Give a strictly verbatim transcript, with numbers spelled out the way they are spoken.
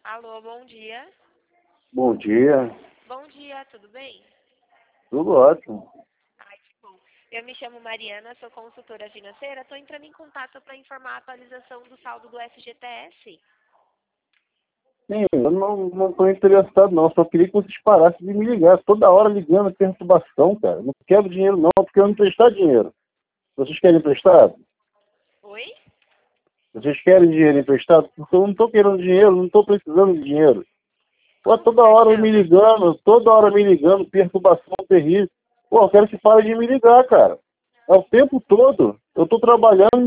Alô, bom dia. Bom dia, Bom dia, tudo bem? tudo ótimo. Ai, que bom. Eu me chamo Mariana, sou consultora financeira. Estou entrando em contato para informar a atualização do saldo do F G T S. Sim, eu não não estou interessado não, só queria que vocês parassem de me ligar, toda hora ligando, perturbação, cara. Não quero dinheiro não, porque eu não emprestar dinheiro. Vocês querem emprestado? Oi? Vocês querem dinheiro emprestado? Porque eu não estou querendo dinheiro, não estou precisando de dinheiro. Pô, Como que toda você hora me chama? ligando, toda hora me ligando, perturbação terrível. Pô, eu quero que pare de me ligar, cara. É o tempo todo. Eu estou trabalhando.